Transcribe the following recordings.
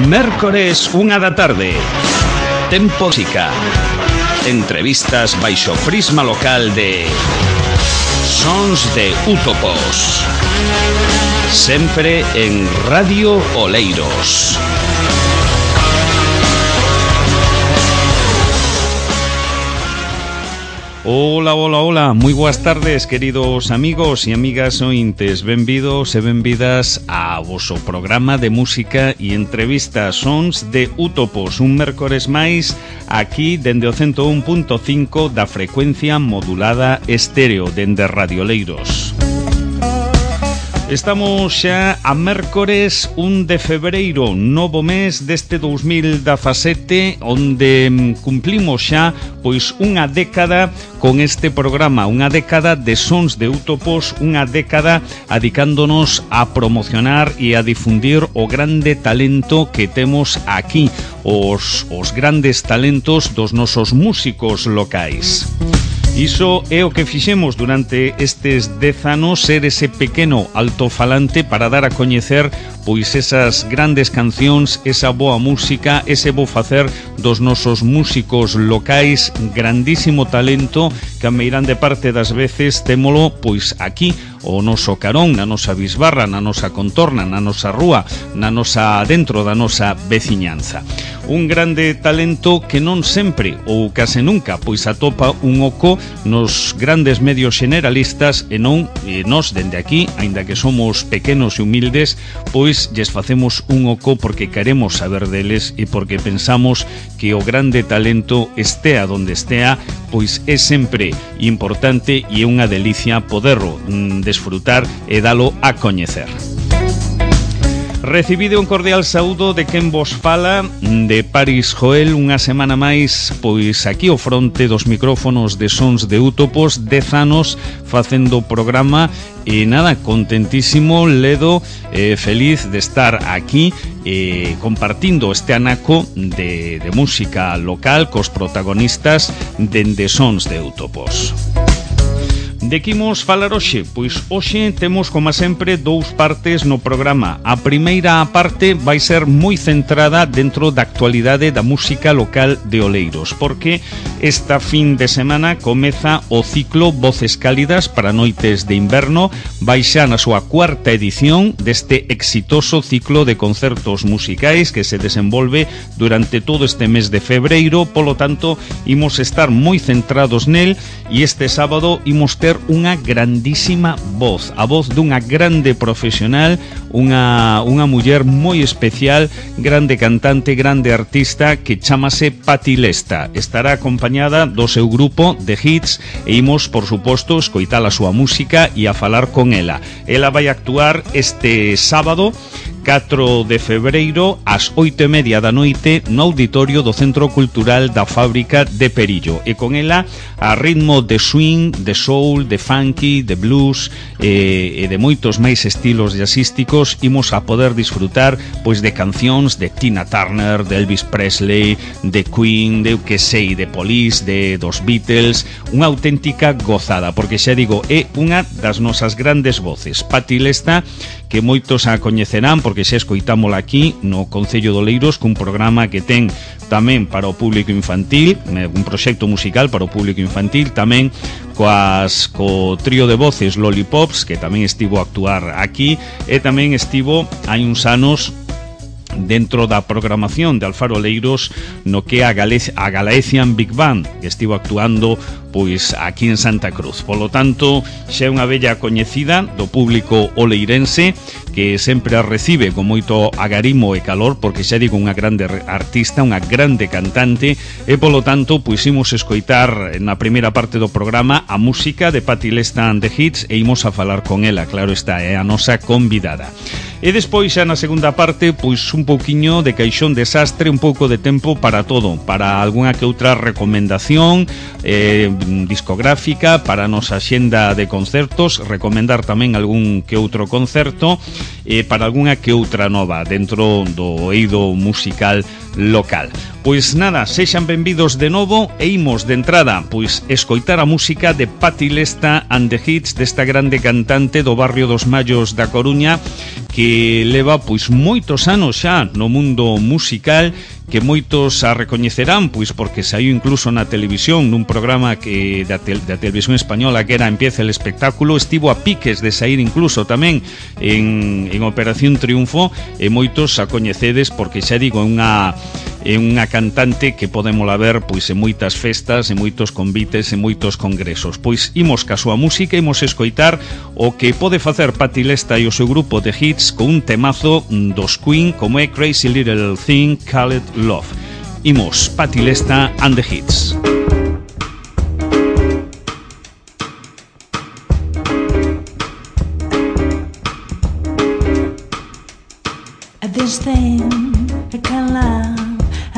Mércores, 1 da tarde. Tempo música. Entrevistas baixo prisma local de Sons de Útopos. Sempre en Radio Oleiros. Hola, hola, hola, moi boas tardes, queridos amigos e amigas ointes. Benvidos e benvidas a voso programa de música e entrevistas Sons de Útopos. Un mércores máis aquí dende o 101.5 da frecuencia modulada estéreo dende Radio Oleiros. Estamos xa a mércores 1 de febreiro, novo mes deste 2017, onde cumplimos xa pois unha década con este programa, unha década de Sons de Útopos, unha década adicándonos a promocionar e a difundir o grande talento que temos aquí, os grandes talentos dos nosos músicos locais. Iso é o que fixemos durante estes 10 anos, ser ese pequeno altofalante para dar a coñecer pois esas grandes cancións, esa boa música, ese bo facer dos nosos músicos locais, grandísimo talento que a meirande parte das veces témolo pois aquí, o noso carón, na nosa bisbarra, na nosa contorna, na nosa rúa, na nosa dentro da nosa veciñanza. Un grande talento que non sempre ou case nunca pois atopa un oco nos grandes medios generalistas e non nós dende aquí, aínda que somos pequenos e humildes, pois lles facemos un oco porque queremos saber deles e porque pensamos que o grande talento estea donde estea, pois é sempre importante e é unha delicia poderlo desfrutar e dalo a coñecer. Recibide un cordial saúdo de quen vos fala, de Paris Joel, unha semana máis, pois aquí ao fronte dos micrófonos de Sons de Útopos, 10 anos facendo o programa e nada, contentísimo, ledo, feliz de estar aquí compartindo este anaco de música local cos protagonistas dende Sons de Útopos. De que imos falar hoxe? Pois hoxe temos, como sempre, dous partes no programa. A primeira parte vai ser moi centrada dentro da actualidade da música local de Oleiros, porque esta fin de semana comeza o ciclo Voces Cálidas para noites de inverno, vai xa na súa cuarta edición deste exitoso ciclo de concertos musicais que se desenvolve durante todo este mes de febreiro, polo tanto, imos estar moi centrados nel e este sábado imos ter unha grandísima voz, a voz dunha grande profesional, unha muller moi especial, grande cantante, grande artista que chamase Patti Lesta. Estará acompañada do seu grupo de hits e imos, por suposto, escoitar a súa música e a falar con ela. Ela vai actuar este sábado 4 de febreiro ás 8:30 da noite no auditorio do Centro Cultural da Fábrica de Perillo, e con ela a ritmo de swing, de soul, de funky, de blues e de moitos máis estilos jazzísticos imos a poder disfrutar pois de cancións de Tina Turner, de Elvis Presley, de Queen, de que sei, de Police, dos Beatles, unha auténtica gozada, porque xa digo, é unha das nosas grandes voces. Patti Lesta, que moitos a coñecerán porque xa escoitámola aquí no Concello de Oleiros cun programa que ten tamén para o público infantil, un proxecto musical para o público infantil, tamén co trío de voces Lollipops, que tamén estivo a actuar aquí, e tamén estivo hai uns anos dentro da programación de Alfaro Oleiros no que a Galician Big Band, que estivo actuando pois aquí en Santa Cruz. Polo tanto, xa é unha bella coñecida do público oleirense que sempre a recibe con moito agarimo e calor, porque xa digo, unha grande artista, unha grande cantante, e polo tanto, pois imos escoitar na primeira parte do programa a música de Patti Lesta and the Hits e imos a falar con ela, claro está, é a nosa convidada. E despois xa na segunda parte, pois un pouquiño de Caixón Desastre, un pouco de tempo para todo, para algunha que outra recomendación discográfica, para a nosa xenda de concertos, recomendar tamén algún que outro concerto, para algunha que outra nova dentro do eido musical local. Pois nada, sexan benvidos de novo e imos de entrada pois escoitar a música de Patti Lesta and the Hits, desta grande cantante do barrio dos Mallos da Coruña, que leva pois moitos anos xa no mundo musical, que moitos a recoñecerán pois porque saiu incluso na televisión nun programa que da televisión española que era Empieza el espectáculo, estivo a piques de sair incluso tamén en Operación Triunfo, e moitos a coñecedes porque xa digo é unha cantante que podémola ver pois en moitas festas, en moitos convites, en moitos congresos. Pois imos ca súa música, imos escoitar o que pode facer Patti Lesta e o seu grupo de hits con un temazo dos Queen como é Crazy Little Thing Called Love. Imos, Patti Lesta and the Hits. This thing I can't love,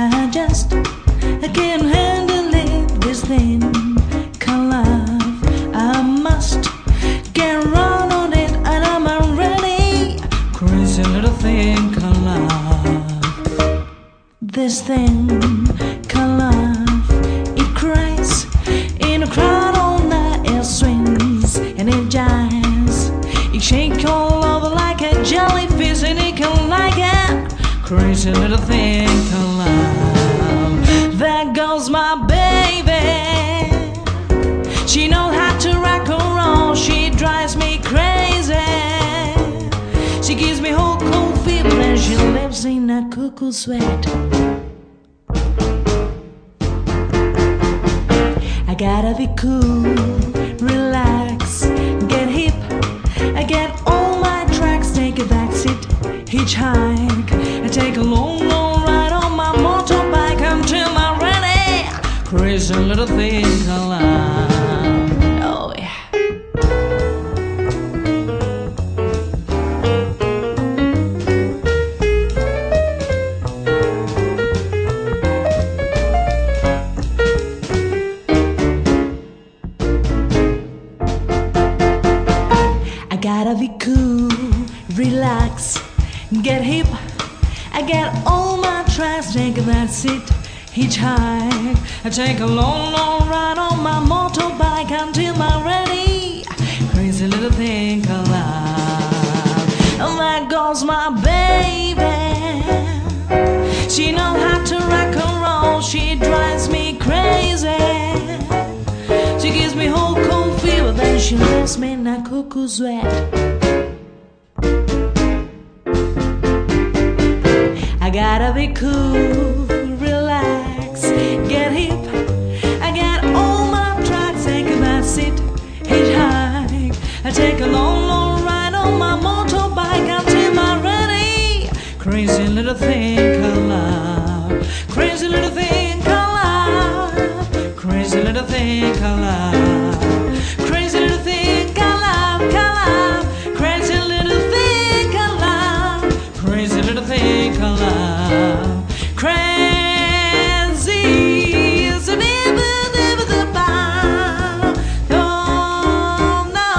I can't handle it. This thing can't love, I must get around on it, and I'm ready. Crazy little thing can't love. This thing can't love, it cries in a crowd all night. It swings and it jives, it shakes all over like a jellyfish, and it can like it. Crazy little thing can love. There goes my baby, she knows how to rock and roll. She drives me crazy, she gives me whole cold fever, and she lives in a cuckoo sweat. I gotta be cool, relax, get hip, I get all my tracks, take a backseat, hitchhike, I take a long, long ride on my motorbike until I'm ready. Crazy little thing alive. Oh yeah. I gotta be cool, relax, get hip, I get all my tracks, take that seat, hitchhike, I take a long, long ride on my motorbike until I'm ready. Crazy little thing alive. And there goes my baby, she knows how to rock and roll. She drives me crazy, she gives me whole cold fever, then she leaves me in a cuckoo sweat. I gotta be cool, relax, get hip, I get all my tracks, take a backseat, hitchhike, I take a long, long ride on my motorbike until I'm ready. Crazy little thing alive, crazy little thing alive, crazy little thing alive, crazy little thing alive, alive, crazy little thing alive, crazy little thing alive. Crazy is a never the bar. Oh no.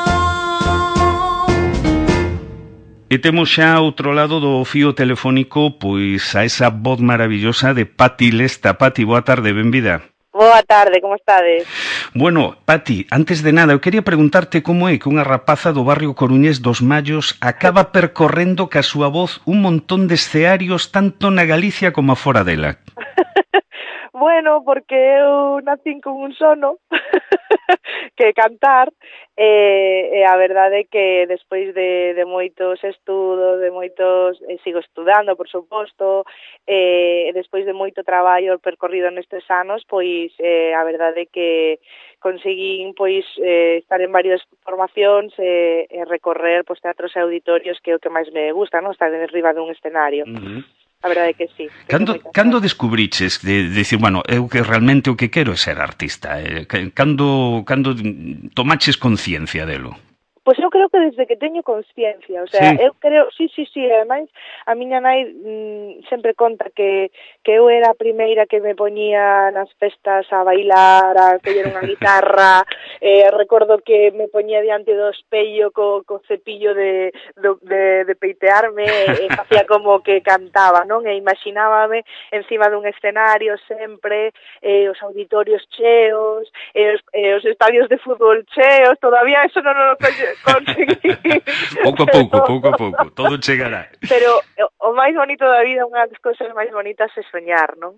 E temos xa outro lado do fío telefónico pois a esa voz maravillosa de Patti Lesta. Patti, boa tarde, benvida. Boa tarde, como estades? Bueno, Patti, antes de nada, eu quería preguntarte como é que unha rapaza do barrio coruñés dos Mallos acaba percorrendo ca súa voz un montón de escearios tanto na Galicia como fora dela. Bueno, porque eu nacín con un sono que cantar, e a verdade é que despois de moitos estudos, sigo estudando, por suposto, e despois de moito traballo percorrido nestes anos, pois a verdade é que conseguín pois estar en varias formacións e recorrer pois teatros e auditorios, que é o que máis me gusta, non? Estar en riba dun escenario. A verdade é que sí. Cando descubriches de decir, bueno, eu que realmente o que quero é ser artista? Cando tomaches conciencia delo? Pois eu creo que desde que teño consciencia, o sea, sí. Eu creo, sí, ademais, a miña nai sempre conta que eu era a primeira que me poñía nas festas a bailar, a coller unha guitarra, recordo que me poñía diante do espello co cepillo de peitearme e facía como que cantaba, non? E imaginábame encima dun escenario sempre, os auditorios cheos, os estadios de fútbol cheos, todavía eso non o conseguir. Pouco a pouco, todo chegará. Pero o máis bonito da vida, unha das cousas máis bonitas é soñar, non?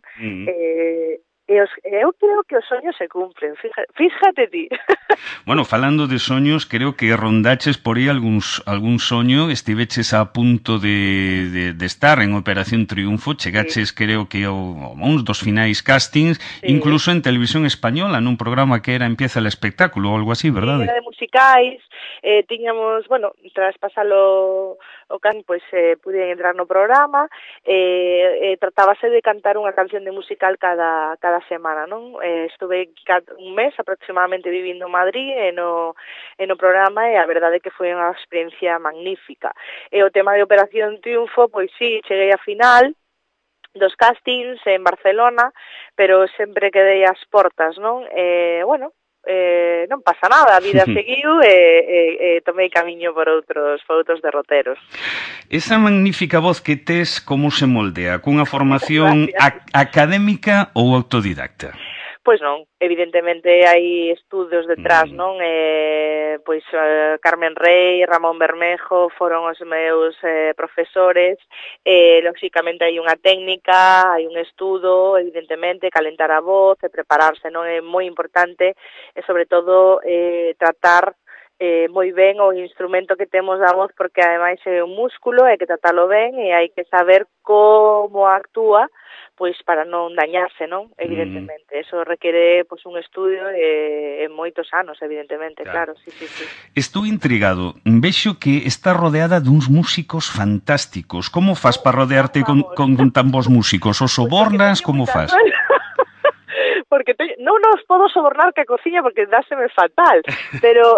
Eu creo que os soños se cumplen, fíjate ti. Bueno, falando de soños, creo que rondaches por aí algún soño, estiveches a punto de estar en Operación Triunfo, chegaches creo que a uns dos finais castings, incluso en Televisión Española, nun programa que era Empieza el espectáculo ou algo así, verdade? Era de musicais, tiñamos, bueno, tras pasalo o can, pois pude entrar no programa, tratábase de cantar unha canción de musical cada semana, non? Estuve un mes aproximadamente vivindo en Madrid e no programa e a verdade é que foi unha experiencia magnífica. E o tema de Operación Triunfo, pois sí, cheguei a final dos castings en Barcelona, pero sempre quedei ás portas, non? Bueno, non pasa nada, a vida seguiu e tomei camiño por outros derroteros. Esa magnífica voz que tes, como se moldea? Cunha formación académica ou autodidacta? Pois non, evidentemente hai estudios detrás, non? Pois Carmen Rey, Ramón Bermejo foron os meus profesores, lóxicamente hai unha técnica, hai un estudo, evidentemente, calentar a voz e prepararse, non? É moi importante e, sobre todo, tratar moi ben o instrumento que temos da voz, porque ademais é un músculo, hai que tratalo ben e hai que saber como actúa, pois para non dañarse, non? Evidentemente, eso requere pois un estudio e moitos anos, evidentemente, claro, sí. Estou intrigado, vexo que está rodeada duns músicos fantásticos. Como fas para rodearte con tan bons músicos? Os sobornas, como fas? Porque non os podo sobornar que a cociña porque dáseme fatal, pero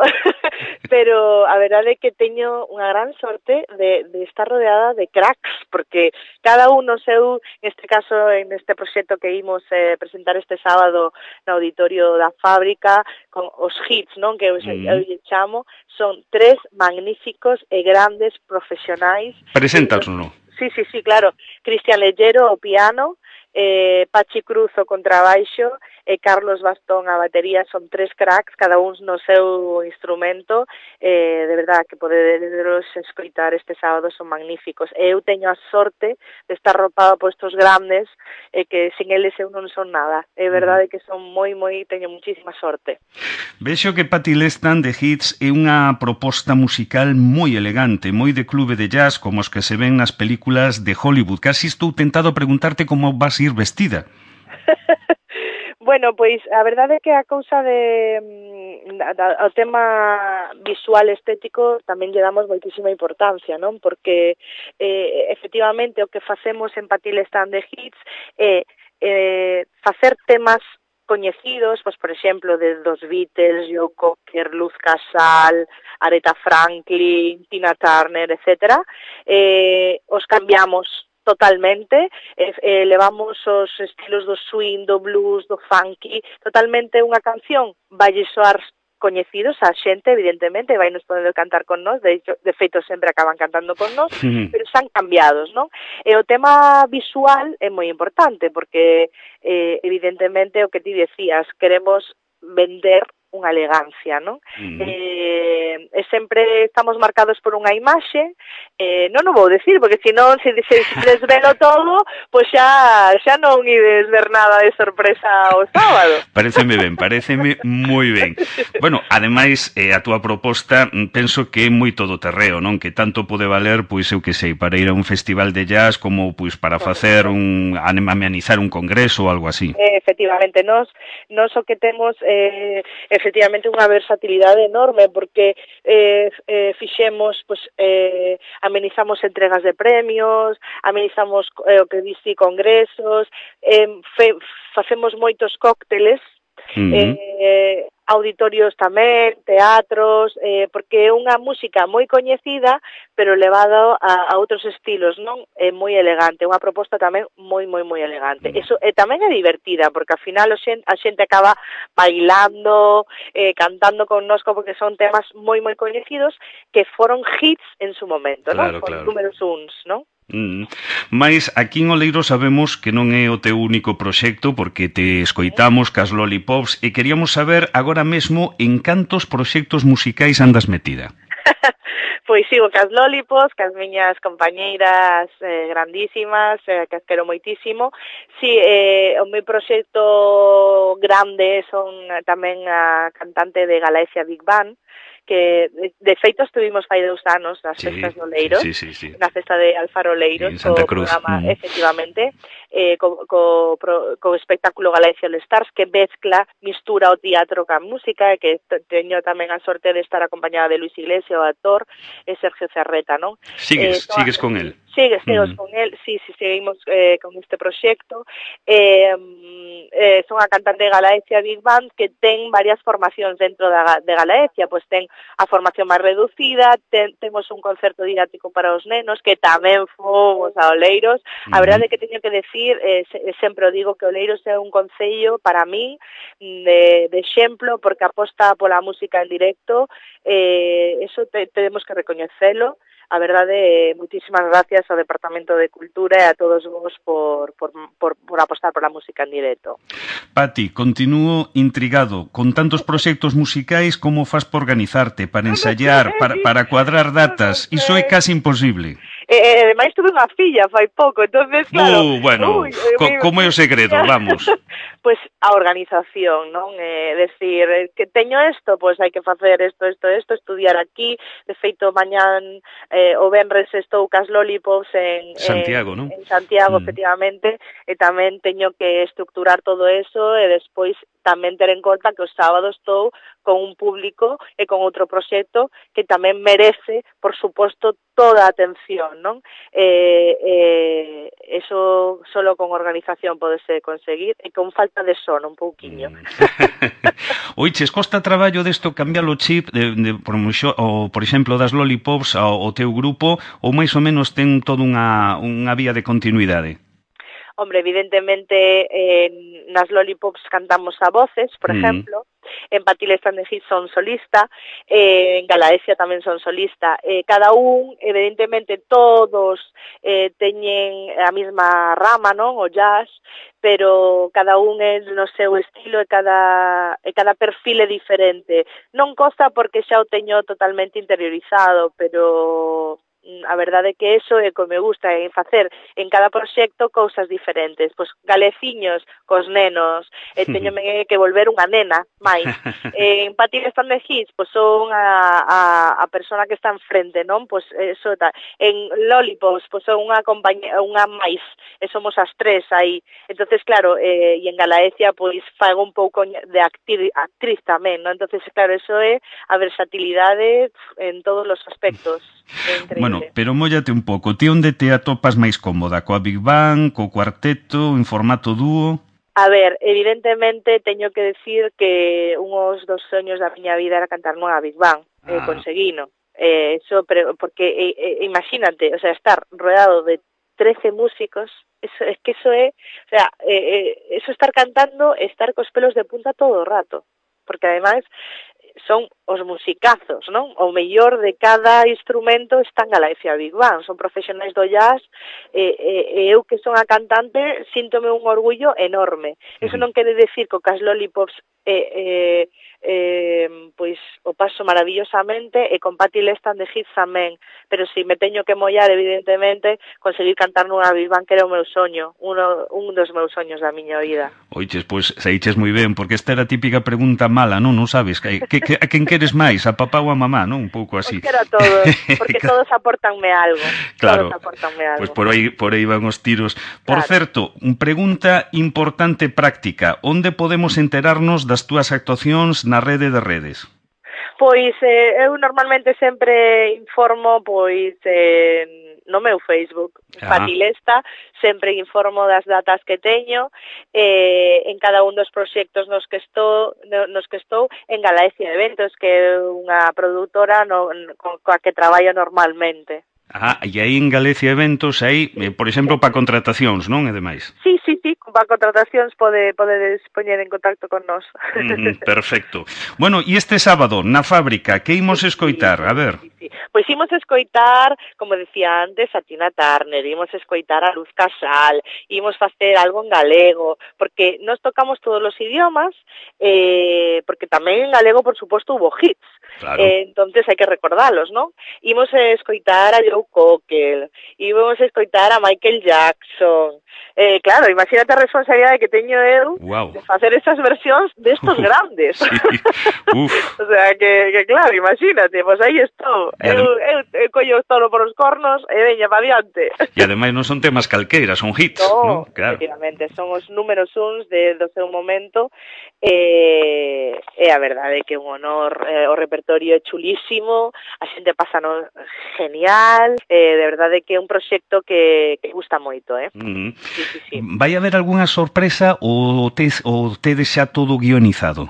a verdade é que teño unha gran sorte de estar rodeada de cracks, porque cada uno seu, neste caso, en este proxecto que imos presentar este sábado no auditorio da Fábrica, con os hits, non, que eu lle chamo, son 3 magníficos e grandes profesionais. Preséntanos, non? Sí, claro. Cristian Lellero, o piano, Pachi Cruz o contrabaixo e Carlos Bastón a batería. Son 3 cracks, cada un no seu instrumento, de verdad que poderos escoitar este sábado, son magníficos. Eu teño a sorte de estar ropada por estos grandes e que sin eles eu non son nada. É verdade que son teño muchísima sorte. Vexo que Patti Lestan de Hits é unha proposta musical moi elegante, moi de clube de jazz, como os que se ven nas películas de Hollywood. Casi estou tentado a preguntarte como vas ir vestida. Bueno, pois a verdade é que a cousa ao tema visual estético tamén lle damos moitísima importancia, non? Porque efectivamente o que facemos en Patti Lestan de Hits é facer temas coñecidos, pois por exemplo, de dos Beatles, Joe Cocker, Luz Casal, Aretha Franklin, Tina Turner, etcétera, os cambiamos totalmente, levamos os estilos do swing, do blues, do funky, totalmente unha canción valle soar coñecidos a xente, evidentemente, vai nos poder cantar con nós, de feito sempre acaban cantando con nós, pero están cambiados, non? E o tema visual é moi importante, porque evidentemente o que ti decías, queremos vender unha elegancia, non? E sempre estamos marcados por unha imaxe, non o vou decir, porque senón, se desvelo todo, pois xa non ides ver nada de sorpresa o sábado. Pareceme moi ben. Bueno, ademais, a túa proposta, penso que é moi todoterreo, non? Que tanto pode valer, pois eu que sei, para ir a un festival de jazz, como pois para facer amenizar un congreso ou algo así. Efectivamente, nos o que temos efectivamente unha versatilidade enorme, porque fixemos, pois, amenizamos entregas de premios, amenizamos o que dici congresos, facemos moitos cócteles, auditorios tamén, teatros, porque é unha música moi coñecida, pero levado a outros estilos, non? É moi elegante, unha proposta tamén moi elegante. Eso tamén é divertida, porque ao final a xente acaba bailando, cantando connosco, porque son temas moi coñecidos que foron hits en su momento, non? Con números uns, non? Mais aquí en Oleiro sabemos que non é o teu único proxecto, porque te escoitamos cas Lollipops e queríamos saber agora mesmo en cantos proxectos musicais andas metida. Pois sigo cas Lollipops, cas miñas compañeiras grandísimas, que as quero moitísimo. Si, o meu proxecto grande son tamén a cantante de Galaxia Big Band, que de feito estuvimos fai 2 anos nas festas do Oleiros, na festa de Alfaro Oleiros, en Santa Cruz. Programa, efectivamente, co espectáculo Galaxia All Stars, que mistura o teatro ca música, e que teño tamén a sorte de estar acompañada de Luis Iglesias, o actor, e Sergio Cerreta, non? Sigues con él? Seguimos con él, sí, seguimos con este proxecto. Son a cantante de Galaxia Big Band que ten varias formacións dentro de Galaxia, pois ten a formación máis reducida, temos un concerto didáctico para os nenos, que tamén fomos a Oleiros. A verdade é que teño que decir, sempre o digo, que Oleiros é un concello para mí de exemplo, porque aposta pola música en directo, eso tenemos que recoñecelo. A verdade, moitísimas gracias ao Departamento de Cultura e a todos vos por apostar pola música en directo. Pati, continúo intrigado. Con tantos proxectos musicais, como fas por organizarte, para ensayar, para cuadrar datas? Iso é casi imposible. Ademais tuve unha filla fai pouco, entonces claro... Bueno, como é o segredo, vamos. Pois a organización, non? Decir, que teño isto, pois hai que facer isto, estudiar aquí. De feito, mañán o venres estou cas Lollipops en Santiago, non? En Santiago, efectivamente, e tamén teño que estructurar todo eso e despois tamén ter en conta que os sábados estou con un público e con outro proxecto que tamén merece, por suposto, toda a atención, non? Eso solo con organización podese conseguir e con falta de sono un pouquiño. Oiches, costa traballo desto cambiar o chip por exemplo, das Lollipops ao teu grupo, ou máis ou menos ten toda unha vía de continuidade? Hombre, evidentemente, nas Lollipops cantamos a voces, por ejemplo, en Patiles and the Hits son solista, en Galaxia tamén son solista. Cada un, evidentemente, todos teñen a mesma rama, non? O jazz, pero cada un é no seu estilo e cada perfil é diferente. Non costa porque xa o teño totalmente interiorizado, pero... a verdade é que eso é o que me gusta, é facer en cada proxecto cousas diferentes, pois galeciños cos nenos, teñome que volver unha nena máis. En Patiles and the Hits, pois son a persona que está enfrente, non? Pois eso tal. En Lollipops, pois son unha máis, e somos as tres aí. Entonces, claro, e en Galaxia, pois fago un pouco de actriz tamén, non? Entonces, claro, eso é a versatilidade en todos os aspectos. Bueno, pero móllate un pouco. Ti onde te atopas máis cómoda? Coa Big Band, co cuarteto, en formato dúo? A ver, evidentemente teño que decir que uns dos soños da miña vida era cantar nunha Big Band, conseguino. Eso, porque imagínate, o sea, estar rodeado de 13 músicos, eso estar cantando, estar cos pelos de punta todo o rato, porque ademais son os musicazos, non? O mellor de cada instrumento está en Galaxia Big Band, son profesionais do jazz, e eu que son a cantante síntome un orgullo enorme. Eso non quere decir que o cas Lollipops pois o paso maravillosamente, e con Patiles and the Hits tamén, pero si me teño que mollar, evidentemente, conseguir cantar nunha Big Band, que era o meu soño, un dos meus soños da miña vida. Oiches, pois saíches moi ben, porque esta era a típica pregunta mala, non sabes? A quen queres máis, a papá ou a mamá, non? Un pouco así. Pois quero a todos, porque todos aportanme algo. Claro, todos aportanme algo. Pois por aí van os tiros. Por certo, pregunta importante práctica, onde podemos enterarnos das túas actuacións na rede de redes? Pois eu normalmente sempre informo pois no meu Facebook, Patilesta, sempre informo das datas que teño, en cada un dos proxectos nos que estou en Galaxia Eventos, que é unha produtora coa que traballo normalmente. E aí en Galaxia Eventos, aí, por exemplo, para contratacións, non? E demais. Sí, para contratacións podedes poñer en contacto con nós. Perfecto. Bueno, e este sábado, na fábrica, que imos escoitar? A ver. Sí. sí. Pois imos escoitar, como decía antes, a Tina Turner, imos escoitar a Luz Casal, imos facer algo en galego, porque nós tocamos todos os idiomas, porque tamén en galego, por suposto, hubo hits. Claro. Entonces hai que recordalos, non? Imos escoitar a Joe Cocker, imos escoitar a Michael Jackson. Claro, imagínate a responsabilidade que teño eu de facer esas versións destos grandes. Sí. O sea, que claro, imagínate, pois aí estou. Eu collo todo por os cornos e veña pa diante. E ademais non son temas calqueiras, son hits, no? Claro. Efectivamente, son os números uns do seu momento, e a verdade é que un honor, o repertorio é chulísimo, a xente pasa genial, de verdade que é un proxecto que gusta moito, Sí. Vai haber algunha sorpresa ou tedes xa todo guionizado?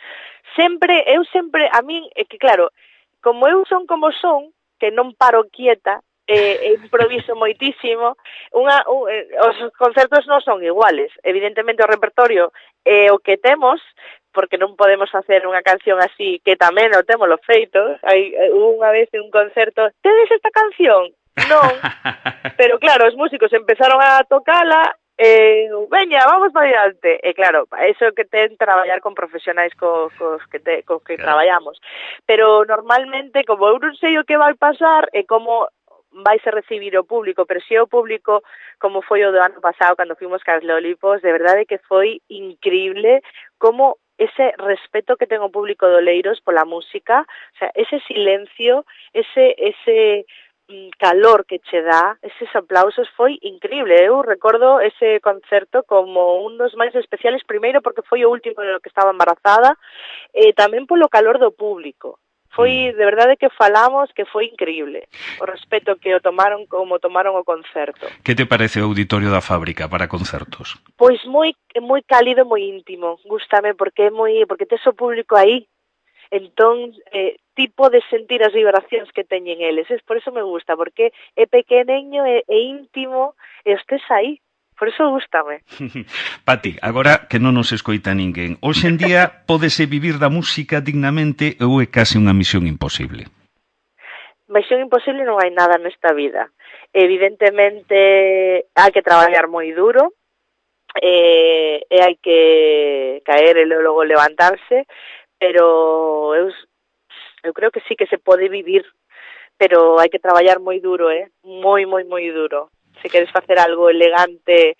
Eu sempre, a min, é que claro, como eu son como son, que non paro quieta, improviso moitísimo, os concertos non son iguales, evidentemente o repertorio é o que temos, porque non podemos facer unha canción así, que tamén o temos lo feito. Unha vez en un concerto, tedes esta canción? Non, pero claro, os músicos empezaron a tocala, veña, vamos para diante. E claro, eso que ten traballar con profesionais cos que traballamos. Pero normalmente, como eu non sei o que vai pasar e como vais a recibir o público, pero se o público, como foi o do ano pasado cando fuimos cas Lollipos, de verdade que foi increíble como ese respeto que ten o público do Oleiros pola música, o sea, ese silencio, ese calor que che dá, eses aplausos, foi increíble. Eu recordo ese concerto como un dos máis especiales, primeiro porque foi o último no que estaba embarazada, e tamén polo calor do público. Foi, de verdade que falamos que foi increíble o respeto que o tomaron como tomaron o concerto. Que te parece o Auditorio da Fábrica para concertos? Pois moi cálido, moi íntimo. Gústame porque tes o público aí. Entón, tipo de sentir as vibracións que teñen eles. Por eso me gusta, porque é pequeneño e íntimo e estés aí. Por eso gústame. Pati, agora que non nos escoita ninguén, hoxe en día pódese vivir da música dignamente ou é case unha misión imposible? Misión imposible non hai nada nesta vida. Evidentemente, hai que traballar moi duro, e hai que caer e logo levantarse, pero eu creo que sí que se pode vivir, pero hai que traballar moi duro, moi duro. Se queres facer algo elegante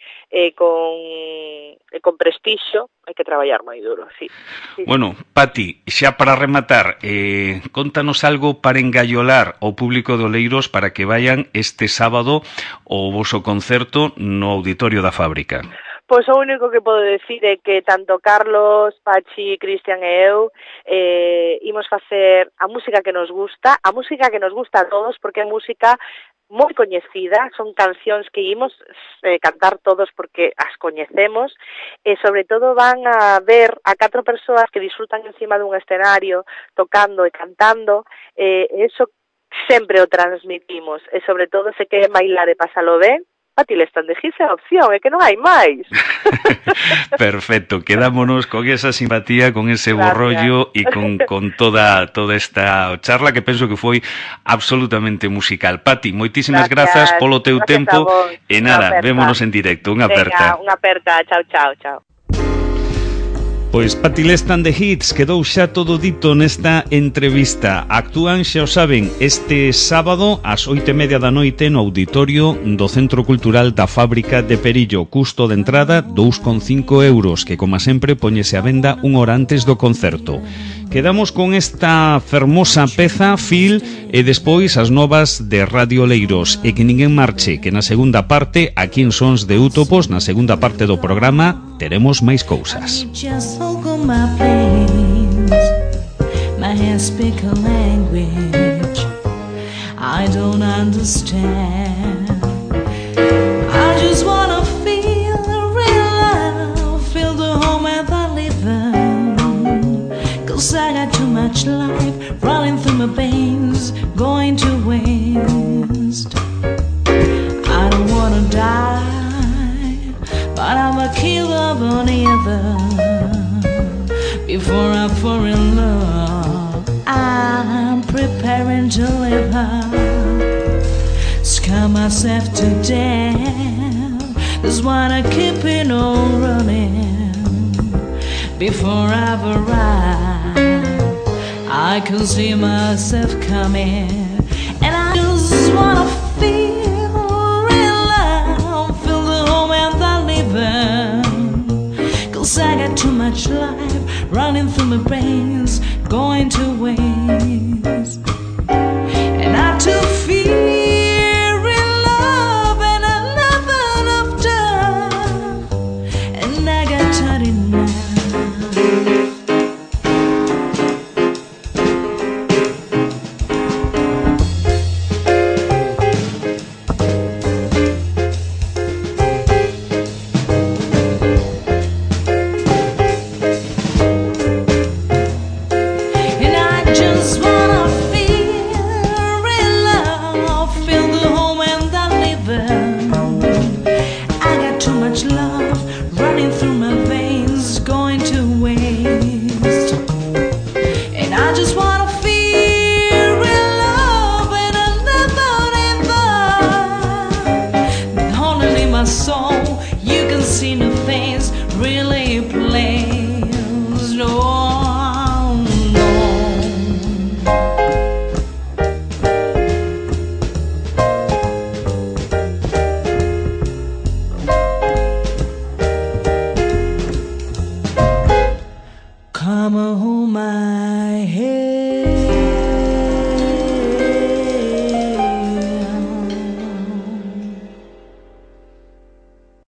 con prestixio, hai que traballar moi duro, sí. Bueno, Pati, xa para rematar, contanos algo para engallolar ao público de Oleiros para que vayan este sábado ao voso concerto no Auditorio da Fábrica. Pois o único que podo decir é que tanto Carlos, Pachi, Cristian e eu imos facer a música que nos gusta a todos, porque é música moi coñecida, son cancións que imos cantar todos porque as coñecemos, e sobre todo van a ver a 4 persoas que disfrutan encima dun escenario, tocando e cantando, eso sempre o transmitimos, e sobre todo se queren bailar e pasalo ben, Pati Lestan de Hits é a opción, é que non hai máis. Perfecto, quedámonos con esa simpatía, con ese borrollo e con toda esta charla que penso que foi absolutamente musical. Pati, moitísimas grazas polo teu tempo e nada, vémonos en directo. Unha aperta. Unha aperta, chao. Pois Pati Lestan de Hits quedou xa todo dito nesta entrevista. Actúan, xa o saben, este sábado ás 8:30 da noite no auditorio do Centro Cultural da Fábrica de Perillo. Custo de entrada 2,5 euros, que como sempre poñese a venda unha hora antes do concerto. Quedamos con esta fermosa peza, Phil, e despois as novas de Radio Oleiros. E que ninguén marche, que na segunda parte, aquí en Sons de Útopos, na segunda parte do programa, teremos máis cousas. My hands speak a language I don't understand. I just wanna feel real love, feel the home where I live in. 'Cause I got too much life running through my veins, going to waste. I don't wanna die, but I'm a killer on either. Before I fall in love, I'm preparing to live hard, scare myself to death. That's why I keep it on running. Before I've arrived, I can see myself coming, and I just wanna feel real love, feel the home and the living. 'Cause I got too much life running through my veins, going to waste. And I to feel real love and I never loved her, and I got tired enough. Come hold my head.